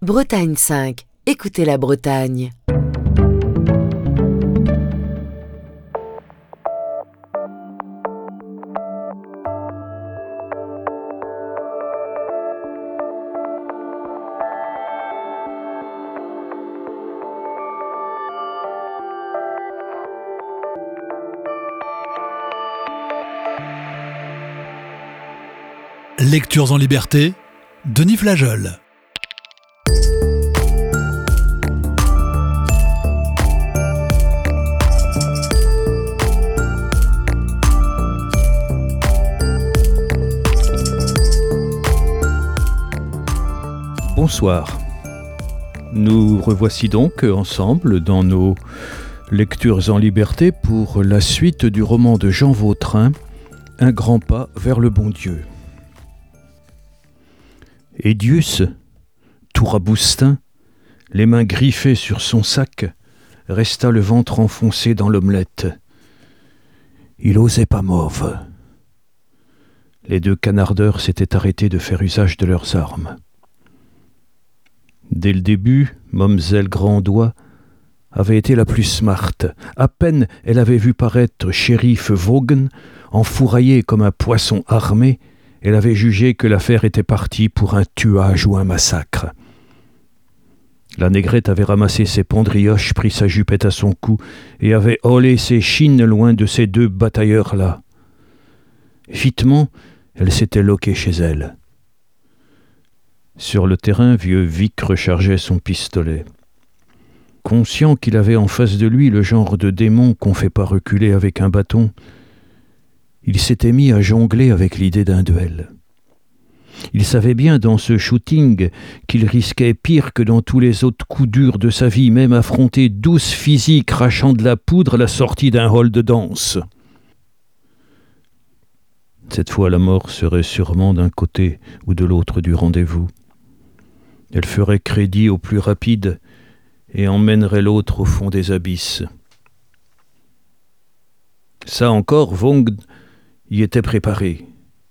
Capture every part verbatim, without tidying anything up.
Bretagne cinq. Écoutez la Bretagne. Lectures en liberté, Denis Flageol. Bonsoir. Nous revoici donc ensemble dans nos lectures en liberté pour la suite du roman de Jean Vautrin, Un grand pas vers le bon Dieu. Edius, tout raboustin, les mains griffées sur son sac, resta le ventre enfoncé dans l'omelette. Il osait pas mauve. Les deux canardeurs s'étaient arrêtés de faire usage de leurs armes. Dès le début, Momzelle Grand'Oie avait été la plus smarte. À peine elle avait vu paraître shérif Vaughan, enfouraillé comme un poisson armé, elle avait jugé que l'affaire était partie pour un tuage ou un massacre. La négrette avait ramassé ses pendrioches, pris sa jupette à son cou et avait holé ses chines loin de ces deux batailleurs-là. Vitement, elle s'était loquée chez elle. Sur le terrain, vieux Vic rechargeait son pistolet. Conscient qu'il avait en face de lui le genre de démon qu'on ne fait pas reculer avec un bâton, il s'était mis à jongler avec l'idée d'un duel. Il savait bien dans ce shooting qu'il risquait pire que dans tous les autres coups durs de sa vie, même affronter douze physiques crachant de la poudre à la sortie d'un hall de danse. Cette fois, la mort serait sûrement d'un côté ou de l'autre du rendez-vous. Elle ferait crédit au plus rapide et emmènerait l'autre au fond des abysses. Ça encore, Vaughan y était préparé.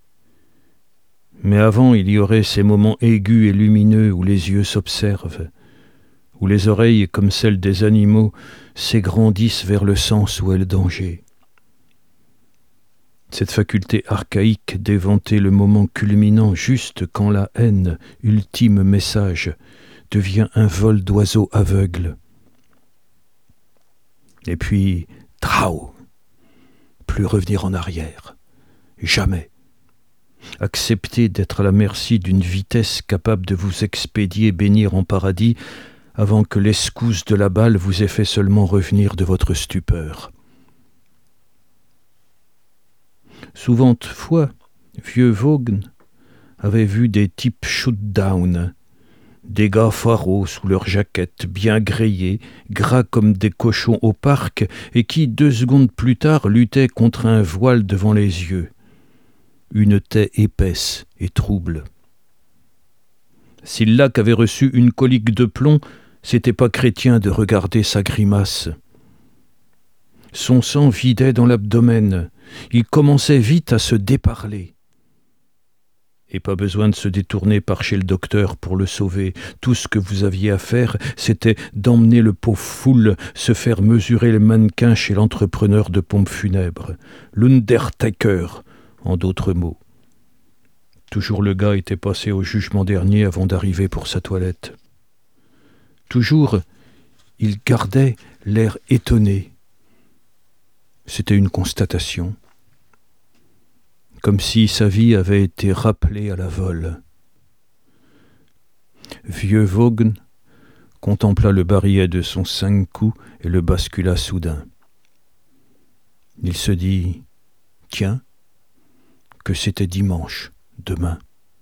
Mais avant, il y aurait ces moments aigus et lumineux où les yeux s'observent, où les oreilles, comme celles des animaux, s'égrandissent vers le sens où est le danger. Cette faculté archaïque d'éventer le moment culminant juste quand la haine, ultime message, devient un vol d'oiseau aveugle. Et puis, trao, plus revenir en arrière. Jamais. Acceptez d'être à la merci d'une vitesse capable de vous expédier bénir en paradis avant que l'escousse de la balle vous ait fait seulement revenir de votre stupeur. Souvent fois, vieux Vaughan avait vu des types shoot-down, des gars pharaos sous leurs jaquettes, bien grillés, gras comme des cochons au parc, et qui, deux secondes plus tard, luttaient contre un voile devant les yeux. Une taie épaisse et trouble. Si le lac avait reçu une colique de plomb, c'était pas chrétien de regarder sa grimace. Son sang vidait dans l'abdomen, il commençait vite à se déparler. Et pas besoin de se détourner par chez le docteur pour le sauver. Tout ce que vous aviez à faire, c'était d'emmener le pauvre foule se faire mesurer les mannequins chez l'entrepreneur de pompes funèbres, l'Undertaker, en d'autres mots. Toujours le gars était passé au jugement dernier avant d'arriver pour sa toilette. Toujours, il gardait l'air étonné. C'était une constatation. Comme si sa vie avait été rappelée à la vole. Vieux Vaughan contempla le barillet de son cinq coups et le bascula soudain. Il se dit « Tiens, que c'était dimanche, demain. »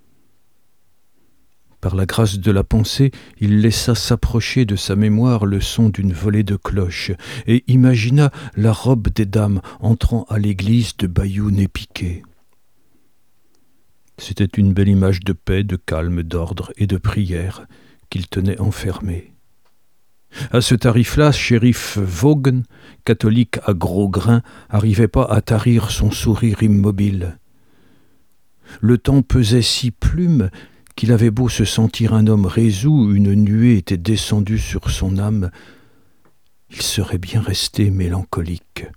Par la grâce de la pensée, il laissa s'approcher de sa mémoire le son d'une volée de cloches et imagina la robe des dames entrant à l'église de Bayoun-et-Piquet. C'était une belle image de paix, de calme, d'ordre et de prière qu'il tenait enfermée. À ce tarif-là, shérif Vaughan, catholique à gros grains, n'arrivait pas à tarir son sourire immobile. Le temps pesait si plume qu'il avait beau se sentir un homme résolu, une nuée était descendue sur son âme, il serait bien resté mélancolique.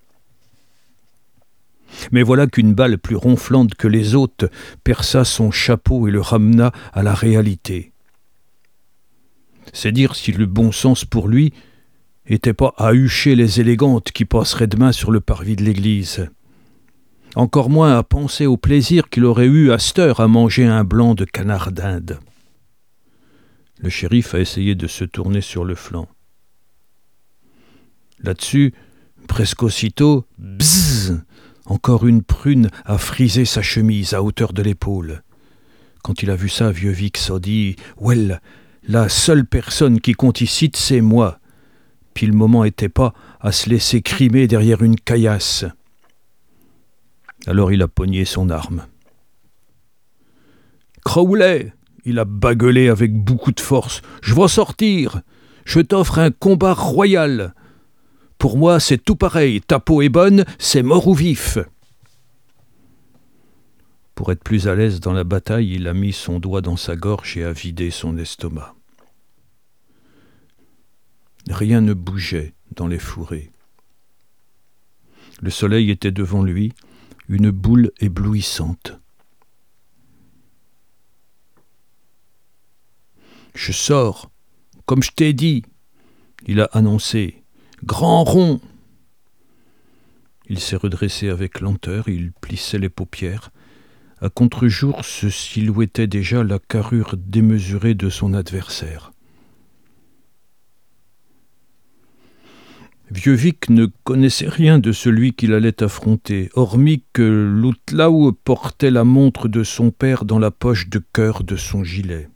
Mais voilà qu'une balle plus ronflante que les autres perça son chapeau et le ramena à la réalité. C'est dire si le bon sens pour lui était pas à hucher les élégantes qui passeraient demain sur le parvis de l'église. Encore moins à penser au plaisir qu'il aurait eu à cette heure à manger un blanc de canard d'Inde. Le shérif a essayé de se tourner sur le flanc. Là-dessus, presque aussitôt, bzzz, encore une prune a frisé sa chemise à hauteur de l'épaule. Quand il a vu ça, vieux Vic s'est dit « Well, la seule personne qui compte ici, c'est moi. » Puis le moment était pas à se laisser crimer derrière une caillasse. Alors il a pogné son arme. « Crowley !» il a bagueulé avec beaucoup de force. « Je vais sortir. Je t'offre un combat royal. Pour moi, c'est tout pareil. Ta peau est bonne, c'est mort ou vif. » Pour être plus à l'aise dans la bataille, il a mis son doigt dans sa gorge et a vidé son estomac. Rien ne bougeait dans les fourrés. Le soleil était devant lui, une boule éblouissante. « Je sors, comme je t'ai dit, » il a annoncé. « Grand rond !» Il s'est redressé avec lenteur, il plissait les paupières. À contre-jour se silhouettait déjà la carrure démesurée de son adversaire. Vieux Vic ne connaissait rien de celui qu'il allait affronter, hormis que l'outlaou portait la montre de son père dans la poche de cœur de son gilet.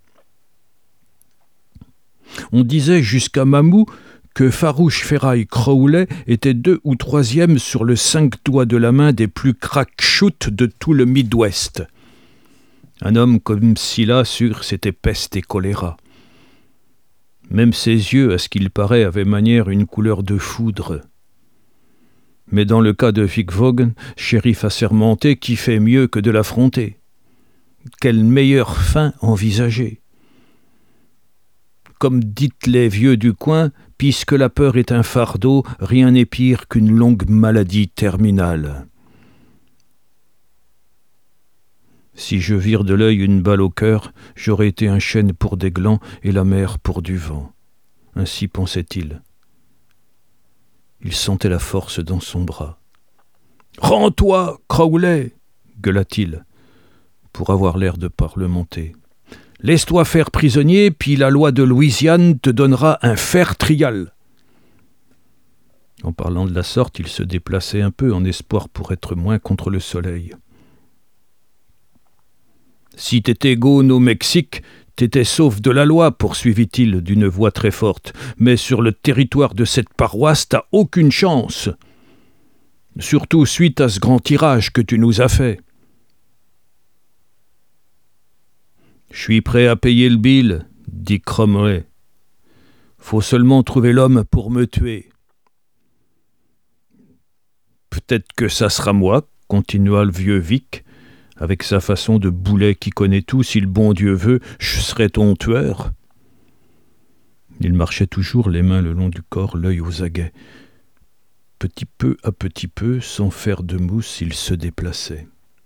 On disait jusqu'à Mamou que Farouche Ferraille Crowley était deux ou troisième sur le cinq doigts de la main des plus crack-shoots de tout le Midwest. Un homme comme Scylla, sûr, c'était peste et choléra. Même ses yeux, à ce qu'il paraît, avaient manière une couleur de foudre. Mais dans le cas de Vic Vaughan, shérif assermenté, qui fait mieux que de l'affronter? Quelle meilleure fin envisager? Comme dites les vieux du coin, puisque la peur est un fardeau, rien n'est pire qu'une longue maladie terminale. Si je vire de l'œil une balle au cœur, j'aurais été un chêne pour des glands et la mer pour du vent. Ainsi pensait-il. Il sentait la force dans son bras. « Rends-toi, Crowley !» gueula-t-il, pour avoir l'air de parlementer. « Laisse-toi faire prisonnier, puis la loi de Louisiane te donnera un fer trial. » En parlant de la sorte, il se déplaçait un peu en espoir pour être moins contre le soleil. « Si t'étais gone au Mexique, t'étais sauf de la loi, poursuivit-il d'une voix très forte, mais sur le territoire de cette paroisse, t'as aucune chance. Surtout suite à ce grand tirage que tu nous as fait. » « Je suis prêt à payer le bill, » dit Cromwell. « Faut seulement trouver l'homme pour me tuer. »« Peut-être que ça sera moi, » continua le vieux Vic, avec sa façon de boulet qui connaît tout. « Si le bon Dieu veut, je serai ton tueur. » Il marchait toujours, les mains le long du corps, l'œil aux aguets. Petit peu à petit peu, sans faire de mousse, il se déplaçait.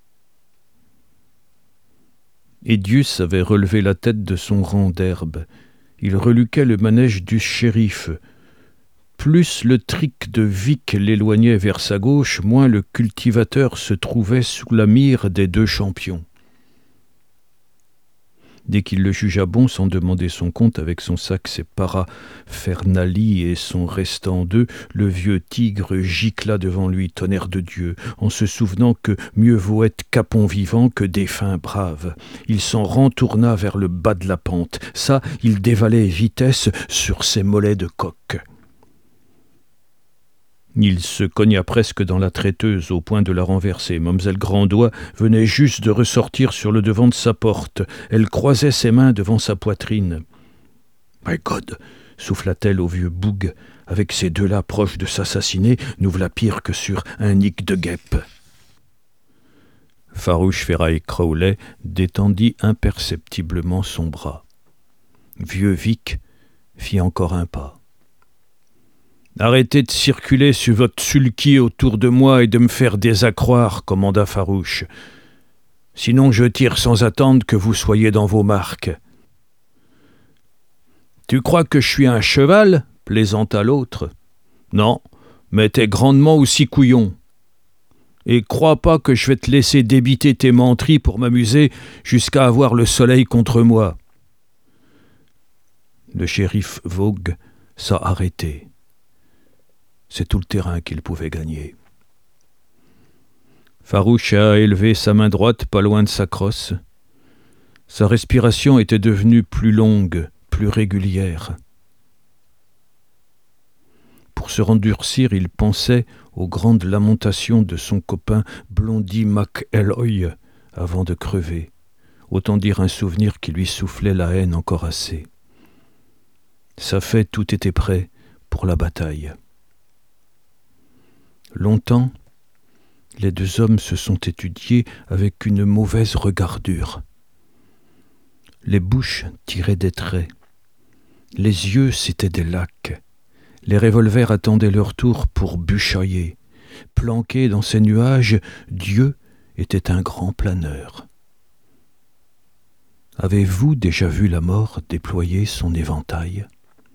Edius avait relevé la tête de son rang d'herbe. Il reluquait le manège du shérif. Plus le trick de Vic l'éloignait vers sa gauche, moins le cultivateur se trouvait sous la mire des deux champions. Dès qu'il le jugea bon, sans demander son compte, avec son sac, ses paraphernalie et son restant d'œufs, le vieux tigre gicla devant lui, tonnerre de Dieu, en se souvenant que mieux vaut être capon vivant que défunt brave. Il s'en rentourna vers le bas de la pente. Ça, il dévalait vitesse sur ses mollets de coq. Il se cogna presque dans la traiteuse au point de la renverser. Mamselle Grandois venait juste de ressortir sur le devant de sa porte. Elle croisait ses mains devant sa poitrine. « My God !» souffla-t-elle au vieux Boug. « Avec ces deux-là proches de s'assassiner, nous voilà pire que sur un nick de guêpe. » Farouche Ferraille Crowley détendit imperceptiblement son bras. Vieux Vic fit encore un pas. « Arrêtez de circuler sur votre sulky autour de moi et de me faire désaccroire, commanda Farouche. Sinon je tire sans attendre que vous soyez dans vos marques. »« Tu crois que je suis un cheval ?» plaisanta l'autre. « Non, mais t'es grandement aussi couillon. Et crois pas que je vais te laisser débiter tes menteries pour m'amuser jusqu'à avoir le soleil contre moi. » Le shérif Vogue s'a arrêté. C'est tout le terrain qu'il pouvait gagner. Farouche a élevé sa main droite pas loin de sa crosse. Sa respiration était devenue plus longue, plus régulière. Pour se rendurcir, il pensait aux grandes lamentations de son copain Blondie McElroy avant de crever. Autant dire un souvenir qui lui soufflait la haine encore assez. Ça fait, tout était prêt pour la bataille. Longtemps, les deux hommes se sont étudiés avec une mauvaise regardure. Les bouches tiraient des traits. Les yeux, c'étaient des lacs. Les revolvers attendaient leur tour pour buchailler. Planqué dans ces nuages, Dieu était un grand planeur. Avez-vous déjà vu la mort déployer son éventail ?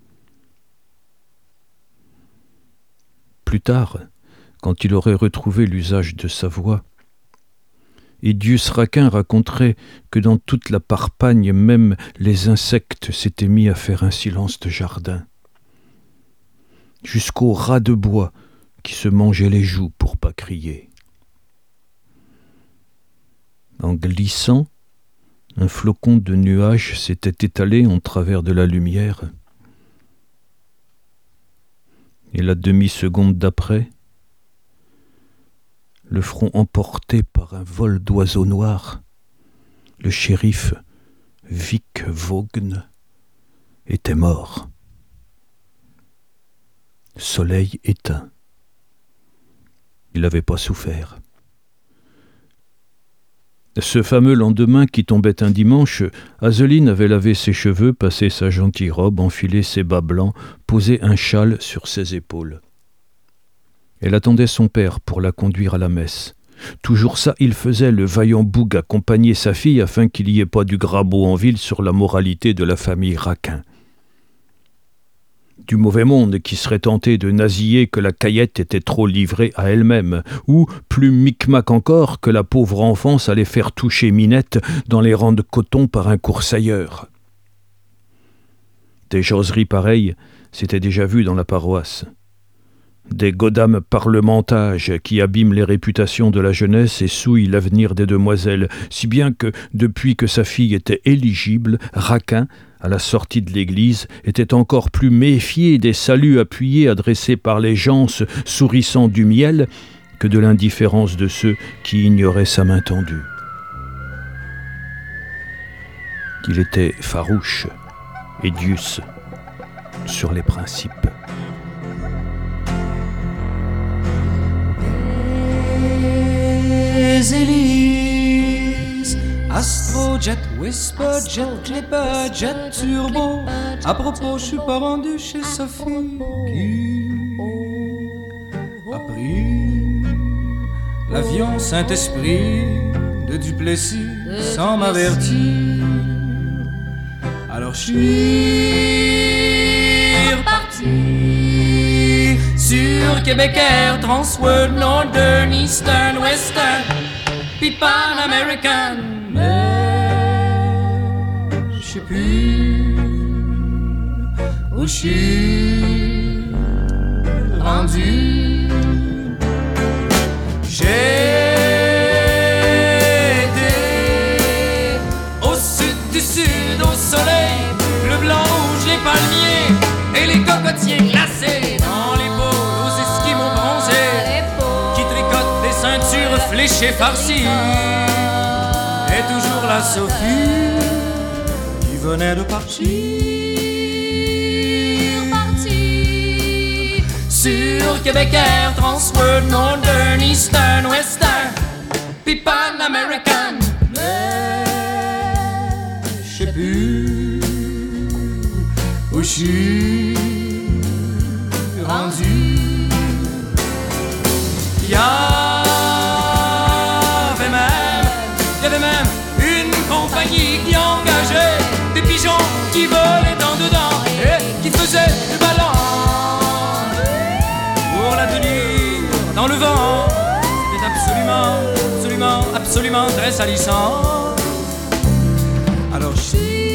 Plus tard, quand il aurait retrouvé l'usage de sa voix, Idius Raquin raconterait que dans toute la Parpagne, même les insectes s'étaient mis à faire un silence de jardin, jusqu'aux rats de bois qui se mangeaient les joues pour pas crier. En glissant, un flocon de nuages s'était étalé en travers de la lumière, et la demi-seconde d'après, le front emporté par un vol d'oiseaux noirs, le shérif Vic Vaughan était mort. Soleil éteint. Il n'avait pas souffert. Ce fameux lendemain qui tombait un dimanche, Azeline avait lavé ses cheveux, passé sa gentille robe, enfilé ses bas blancs, posé un châle sur ses épaules. Elle attendait son père pour la conduire à la messe. Toujours ça, il faisait, le vaillant boug, accompagner sa fille afin qu'il n'y ait pas du grabeau en ville sur la moralité de la famille Raquin. Du mauvais monde qui serait tenté de nasiller que la caillette était trop livrée à elle-même, ou, plus micmac encore, que la pauvre enfance allait faire toucher Minette dans les rangs de coton par un coursailleur. Des jaseries pareilles s'étaient déjà vues dans la paroisse. Des godames parlementages qui abîment les réputations de la jeunesse et souillent l'avenir des demoiselles, si bien que, depuis que sa fille était éligible, Raquin, à la sortie de l'église, était encore plus méfié des saluts appuyés adressés par les gens sourissant du miel que de l'indifférence de ceux qui ignoraient sa main tendue. Il était farouche et Dius sur les principes. Élise, Astrojet, Whisperjet, Clipperjet, Turbo. À propos, je suis pas rendu chez Sophie qui a pris l'avion Saint-Esprit de Duplessis sans m'avertir. Alors je suis reparti sur Québec Air, Transworld, Northern, Eastern, Western, puis Pan American. Mais je sais plus où je suis rendu. J'ai été au sud du sud, au soleil, le blanc, rouge, les palmiers et les cocotiers glacés dans les pôles, aux esquimaux bronzés qui tricotent des ceintures fléchées farcies. Et toujours la Sophie qui venait de partir, partir sur Québec Air, Transworld, Northern, Eastern, Western, puis Pan American. Mais je sais plus où je suis rendu. Il y avait même, il y avait même une compagnie qui engageait des pigeons qui volaient dans dedans et qui faisaient du ballon pour la tenir dans le vent. C'était absolument, absolument, absolument très salissant. Alors je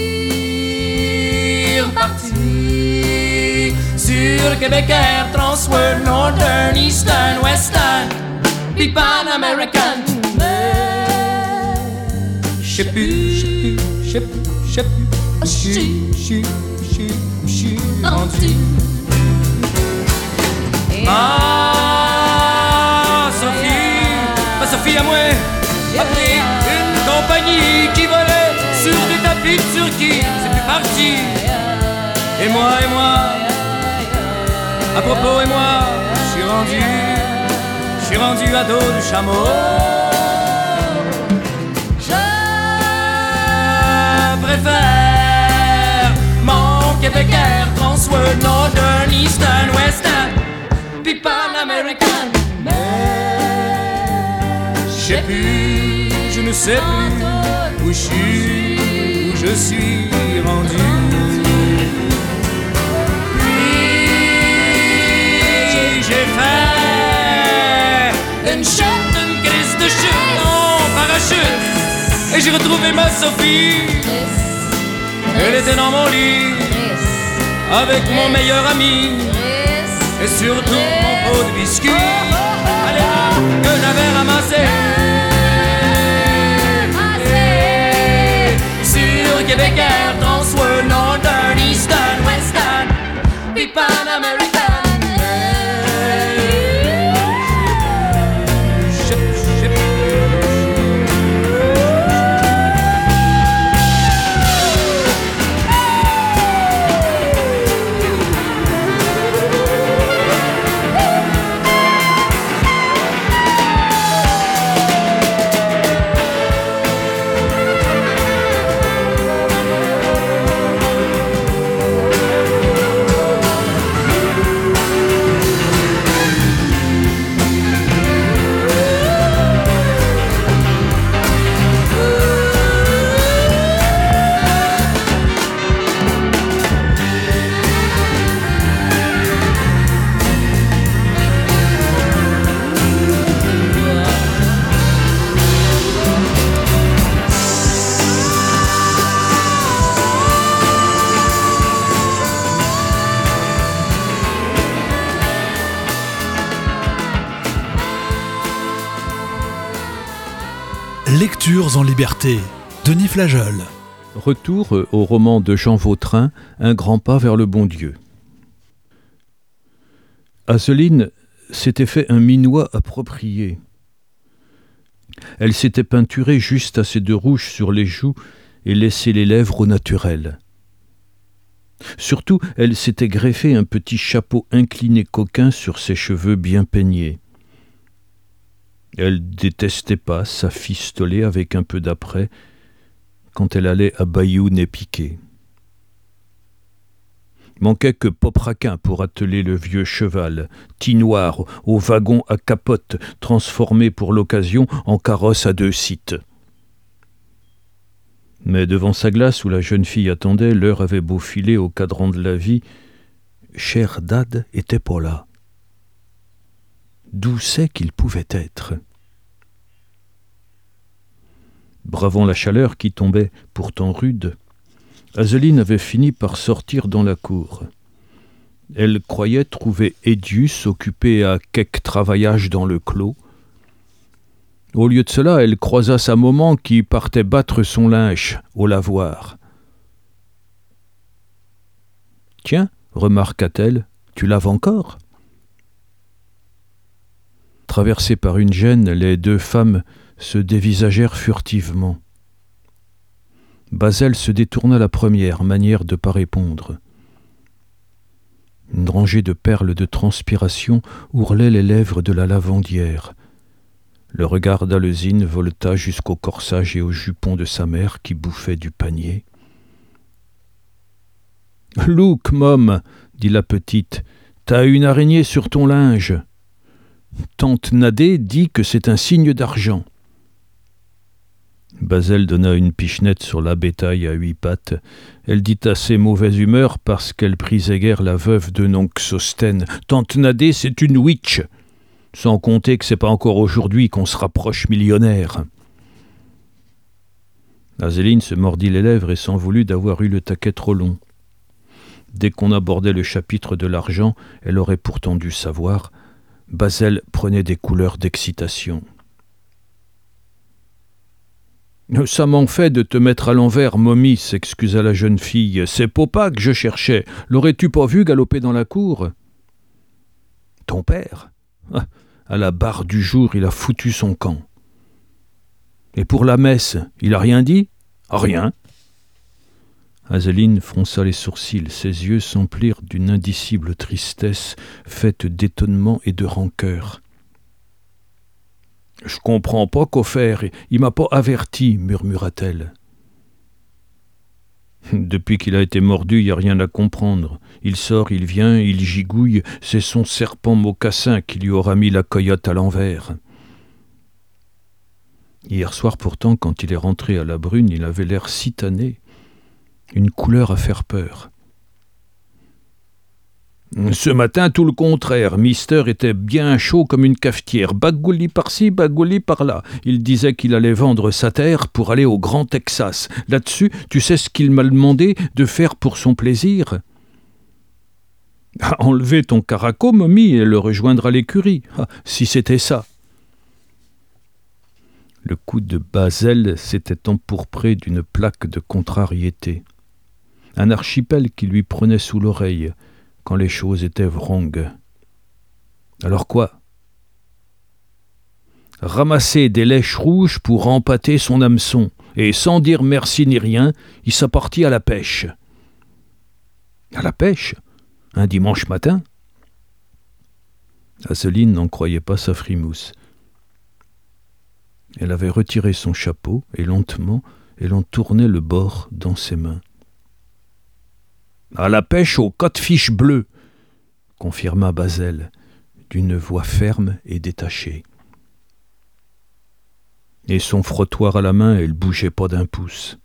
suis reparti sur Québec Air, Transworld, Northern, Eastern, Western, puis Pan American. Mais je sais plus, je sais plus, je sais plus, je sais plus, je suis, je suis, je suis, je suis rendu. Ma Sophie, ma Sophie à moi, a pris une compagnie qui volait sur des tapis de Turquie. C'est plus parti. Et moi, et moi, à propos, et moi, je suis rendu, je suis rendu à dos de chameau. Je préfère mon Québec Air, Transworld, Northern, Eastern, Western, puis Pan American. Mais je sais plus, je ne sais plus où je suis, où je suis rendu. J'ai fait une chute, une crise de chute en parachute. Et j'ai retrouvé ma Sophie. Elle était dans mon lit avec mon meilleur ami et surtout mon pot de biscuits. Allez là, que j'avais ramassé sur Québec Air, Transworld, Northern, Eastern, Western, puis Pan American. Lectures en liberté, Denis Flageol. Retour au roman de Jean Vautrin, Un grand pas vers le bon Dieu. Azeline s'était fait un minois approprié. Elle s'était peinturée juste assez de rouge sur les joues et laissé les lèvres au naturel. Surtout, elle s'était greffé un petit chapeau incliné coquin sur ses cheveux bien peignés. Elle détestait pas s'affistoler avec un peu d'apprêt quand elle allait à Bayoun et Piquet. Manquait que Popraquin pour atteler le vieux cheval, tinoir, au wagon à capote, transformé pour l'occasion en carrosse à deux sites. Mais devant sa glace où la jeune fille attendait, l'heure avait beau filer au cadran de la vie, cher Dad était pas là. D'où c'est qu'il pouvait être? Bravant la chaleur qui tombait pourtant rude, Azeline avait fini par sortir dans la cour. Elle croyait trouver Edius occupé à quelque travaillage dans le clos. Au lieu de cela, elle croisa sa maman qui partait battre son linge au lavoir. « Tiens, remarqua-t-elle, tu laves encore ?» Traversées par une gêne, les deux femmes se dévisagèrent furtivement. Basel se détourna la première, manière de ne pas répondre. Une rangée de perles de transpiration ourlait les lèvres de la lavandière. Le regard d'Alezine voleta jusqu'au corsage et au jupon de sa mère qui bouffait du panier. « Look, Mom, dit la petite, t'as une araignée sur ton linge. Tante Nadé dit que c'est un signe d'argent. » Bazel donna une pichenette sur la bétail à huit pattes. Elle dit assez mauvaise humeur parce qu'elle prisait guère la veuve de Nonc Sosten. « Tante Nadé, c'est une witch !» Sans compter que c'est pas encore aujourd'hui qu'on se rapproche millionnaire. Azéline se mordit les lèvres et s'en voulut d'avoir eu le taquet trop long. Dès qu'on abordait le chapitre de l'argent, elle aurait pourtant dû savoir, Bazel prenait des couleurs d'excitation. « Ça m'en fait de te mettre à l'envers, momie, » s'excusa la jeune fille. « C'est Popa que je cherchais. L'aurais-tu pas vu galoper dans la cour ?»« Ton père ah, à la barre du jour, il a foutu son camp. Et pour la messe, il a rien dit ? Rien. » Azéline fronça les sourcils, ses yeux s'emplirent d'une indicible tristesse faite d'étonnement et de rancœur. « Je comprends pas qu'au faire, il m'a pas averti, » murmura-t-elle. « Depuis qu'il a été mordu, il n'y a rien à comprendre. Il sort, il vient, il gigouille, c'est son serpent mocassin qui lui aura mis la coyote à l'envers. » Hier soir pourtant, quand il est rentré à la brune, il avait l'air si tanné, une couleur à faire peur. Ce matin, tout le contraire, Mister était bien chaud comme une cafetière, bagouli par-ci, bagouli par-là. Il disait qu'il allait vendre sa terre pour aller au Grand Texas. Là-dessus, tu sais ce qu'il m'a demandé de faire pour son plaisir ? Enlever ton caraco, momie, et le rejoindre à l'écurie. Ah, si c'était ça. Le cou de Bazel s'était empourpré d'une plaque de contrariété. Un archipel qui lui prenait sous l'oreille quand les choses étaient vrongues. Alors quoi ? Ramasser des lèches rouges pour empâter son hameçon, et sans dire merci ni rien, il s'appartit à la pêche. À la pêche ? Un dimanche matin ? Azéline n'en croyait pas sa frimousse. Elle avait retiré son chapeau, et lentement, elle en tournait le bord dans ses mains. « À la pêche au codfish bleu !» confirma Bazel, d'une voix ferme et détachée. Et son frottoir à la main, elle bougeait pas d'un pouce.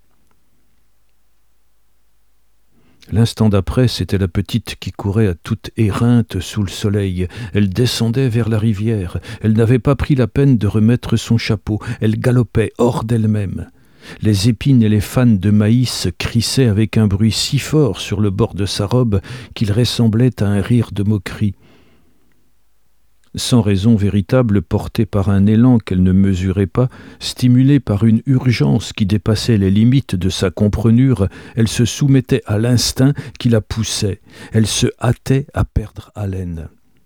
L'instant d'après, c'était la petite qui courait à toute éreinte sous le soleil. Elle descendait vers la rivière. Elle n'avait pas pris la peine de remettre son chapeau. Elle galopait hors d'elle-même. Les épines et les fanes de maïs crissaient avec un bruit si fort sur le bord de sa robe qu'il ressemblait à un rire de moquerie. Sans raison véritable, portée par un élan qu'elle ne mesurait pas, stimulée par une urgence qui dépassait les limites de sa comprenure, elle se soumettait à l'instinct qui la poussait. Elle se hâtait à perdre haleine.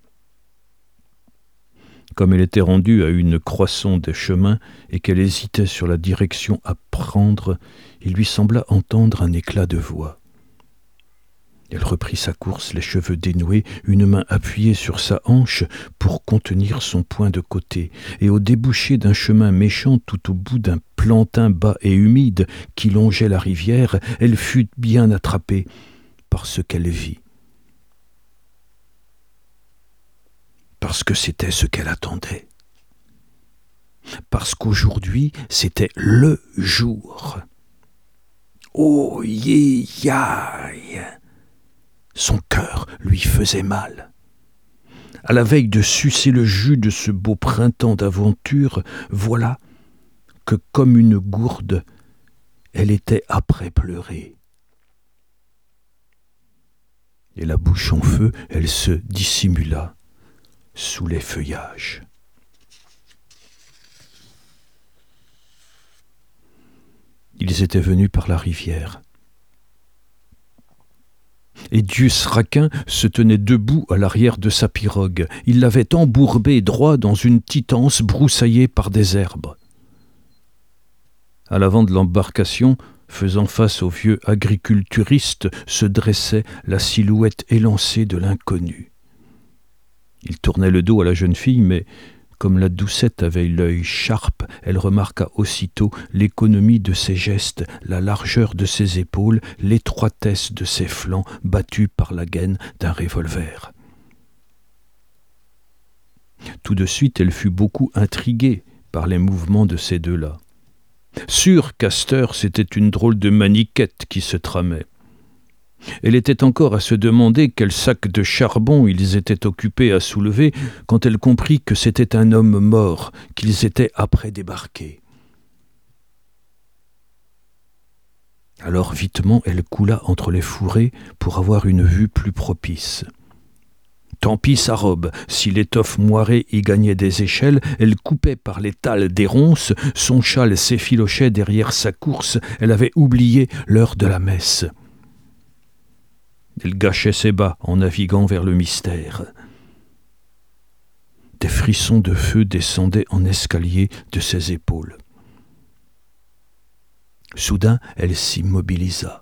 Comme elle était rendue à une croissant des chemins et qu'elle hésitait sur la direction à prendre, il lui sembla entendre un éclat de voix. Elle reprit sa course, les cheveux dénoués, une main appuyée sur sa hanche pour contenir son poing de côté, et au débouché d'un chemin méchant tout au bout d'un plantain bas et humide qui longeait la rivière, elle fut bien attrapée par ce qu'elle vit. Parce que c'était ce qu'elle attendait. Parce qu'aujourd'hui, c'était le jour. Oh, yé, yaï. Son cœur lui faisait mal. À la veille de sucer le jus de ce beau printemps d'aventure, voilà que, comme une gourde, elle était après pleurer. Et la bouche en feu, elle se dissimula sous les feuillages. Ils étaient venus par la rivière. Edius Raquin se tenait debout à l'arrière de sa pirogue. Il l'avait embourbée droit dans une titance broussaillée par des herbes. À l'avant de l'embarcation, faisant face au vieux agriculturiste, se dressait la silhouette élancée de l'inconnu. Il tournait le dos à la jeune fille, mais Comme la doucette avait l'œil charpe, elle remarqua aussitôt l'économie de ses gestes, la largeur de ses épaules, l'étroitesse de ses flancs battus par la gaine d'un revolver. Tout de suite, elle fut beaucoup intriguée par les mouvements de ces deux-là. Sûr qu'Astor, c'était une drôle de maniquette qui se tramait. Elle était encore à se demander quel sac de charbon ils étaient occupés à soulever quand elle comprit que c'était un homme mort qu'ils étaient après débarquer. Alors vitement elle coula entre les fourrés pour avoir une vue plus propice. Tant pis sa robe, si l'étoffe moirée y gagnait des échelles, elle coupait par les talles des ronces, son châle s'effilochait derrière sa course, elle avait oublié l'heure de la messe. Elle gâchait ses bas en naviguant vers le mystère. Des frissons de feu descendaient en escalier de ses épaules. Soudain, elle s'immobilisa.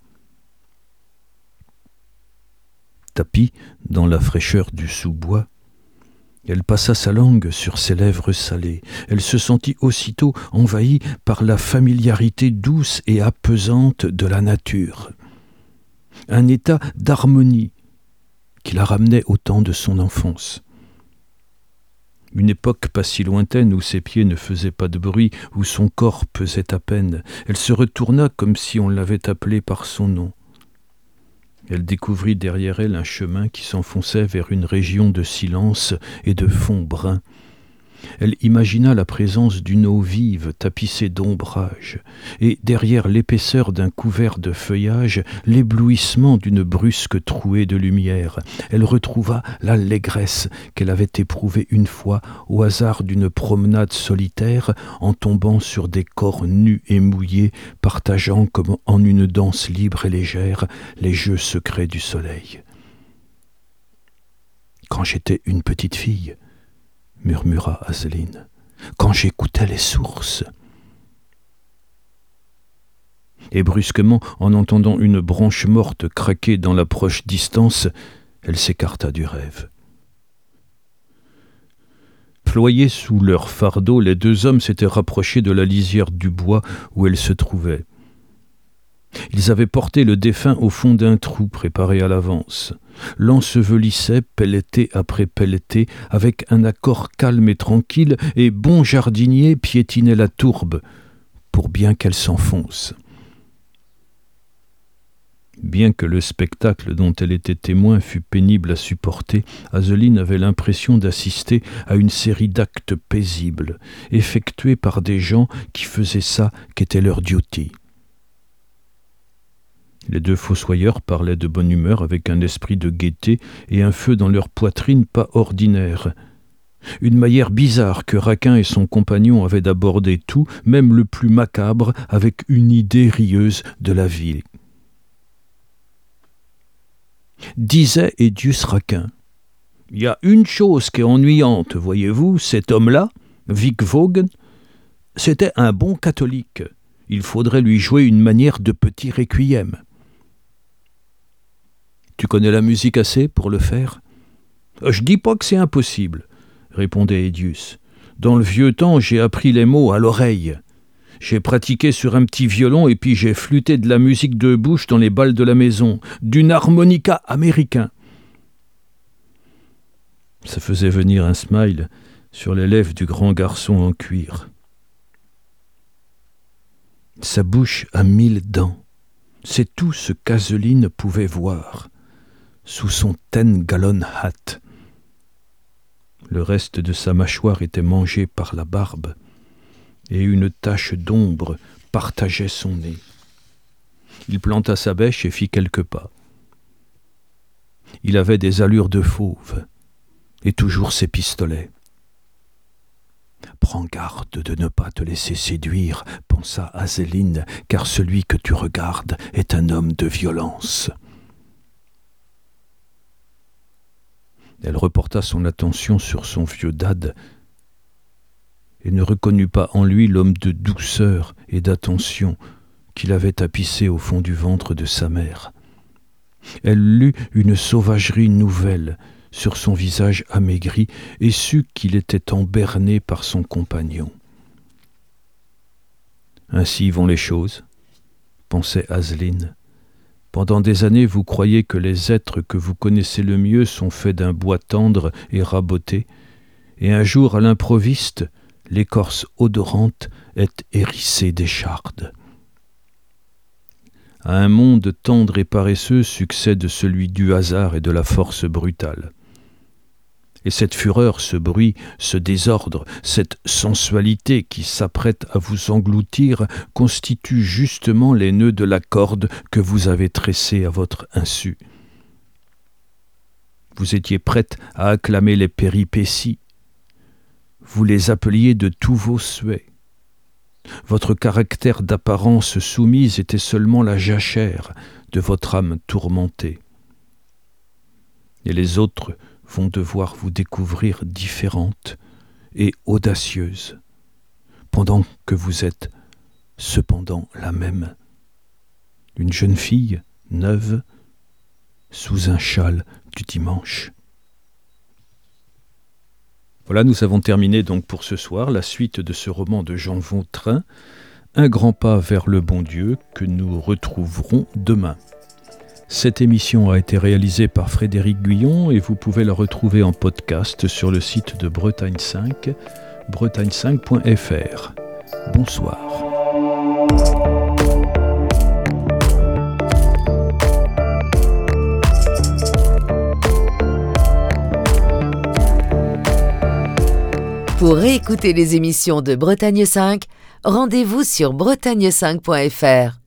Tapie dans la fraîcheur du sous-bois, elle passa sa langue sur ses lèvres salées. Elle se sentit aussitôt envahie par la familiarité douce et apaisante de la nature. Un état d'harmonie qui la ramenait au temps de son enfance. Une époque pas si lointaine où ses pieds ne faisaient pas de bruit, où son corps pesait à peine. Elle se retourna comme si on l'avait appelée par son nom. Elle découvrit derrière elle un chemin qui s'enfonçait vers une région de silence et de fond brun. Elle imagina la présence d'une eau vive tapissée d'ombrage, et derrière l'épaisseur d'un couvert de feuillage, l'éblouissement d'une brusque trouée de lumière. Elle retrouva l'allégresse qu'elle avait éprouvée une fois au hasard d'une promenade solitaire, en tombant sur des corps nus et mouillés, partageant comme en une danse libre et légère les jeux secrets du soleil. « Quand j'étais une petite fille, murmura Azeline, quand j'écoutais les sources. » Et brusquement, en entendant une branche morte craquer dans la proche distance, elle s'écarta du rêve. Ployés sous leur fardeau, les deux hommes s'étaient rapprochés de la lisière du bois où elle se trouvait. Ils avaient porté le défunt au fond d'un trou préparé à l'avance. L'ensevelissaient pelleté après pelleté avec un accord calme et tranquille, et bon jardinier piétinait la tourbe pour bien qu'elle s'enfonce. Bien que le spectacle dont elle était témoin fût pénible à supporter, Azeline avait l'impression d'assister à une série d'actes paisibles, effectués par des gens qui faisaient ça qu'était leur duty. Les deux fossoyeurs parlaient de bonne humeur avec un esprit de gaieté et un feu dans leur poitrine pas ordinaire. Une manière bizarre que Raquin et son compagnon avaient d'aborder tout, même le plus macabre, avec une idée rieuse de la vie. Disait Edius Raquin, « Il y a une chose qui est ennuyante, voyez-vous, cet homme-là, Vic Vaughan, c'était un bon catholique. Il faudrait lui jouer une manière de petit requiem. » « Tu connais la musique assez pour le faire ?»« Je dis pas que c'est impossible, » répondait Edius. « Dans le vieux temps, j'ai appris les mots à l'oreille. J'ai pratiqué sur un petit violon et puis j'ai flûté de la musique de bouche dans les bals de la maison, d'une harmonica américain. » Ça faisait venir un smile sur les lèvres du grand garçon en cuir. Sa bouche a mille dents. C'est tout ce qu'Azeline pouvait voir sous son ten gallon hat. Le reste de sa mâchoire était mangé par la barbe, et une tache d'ombre partageait son nez. Il planta sa bêche et fit quelques pas. Il avait des allures de fauve, et toujours ses pistolets. « Prends garde de ne pas te laisser séduire, pensa Azeline, car celui que tu regardes est un homme de violence. » Elle reporta son attention sur son vieux dad et ne reconnut pas en lui l'homme de douceur et d'attention qu'il avait tapissé au fond du ventre de sa mère. Elle lut une sauvagerie nouvelle sur son visage amaigri et sut qu'il était emberné par son compagnon. Ainsi vont les choses, pensait Azelyn. Pendant des années, vous croyez que les êtres que vous connaissez le mieux sont faits d'un bois tendre et raboté, et un jour, à l'improviste, l'écorce odorante est hérissée d'échardes. À un monde tendre et paresseux succède celui du hasard et de la force brutale. Et cette fureur, ce bruit, ce désordre, cette sensualité qui s'apprête à vous engloutir constituent justement les nœuds de la corde que vous avez tressée à votre insu. Vous étiez prête à acclamer les péripéties. Vous les appeliez de tous vos souhaits. Votre caractère d'apparence soumise était seulement la jachère de votre âme tourmentée. Et les autres vont devoir vous découvrir différente et audacieuse, pendant que vous êtes cependant la même. Une jeune fille neuve sous un châle du dimanche. Voilà, nous avons terminé donc pour ce soir la suite de ce roman de Jean Vautrin, Un grand pas vers le bon Dieu, que nous retrouverons demain. Cette émission a été réalisée par Frédéric Guyon et vous pouvez la retrouver en podcast sur le site de Bretagne cinq, bretagne cinq point f r. Bonsoir. Pour réécouter les émissions de Bretagne cinq, rendez-vous sur bretagne cinq point f r.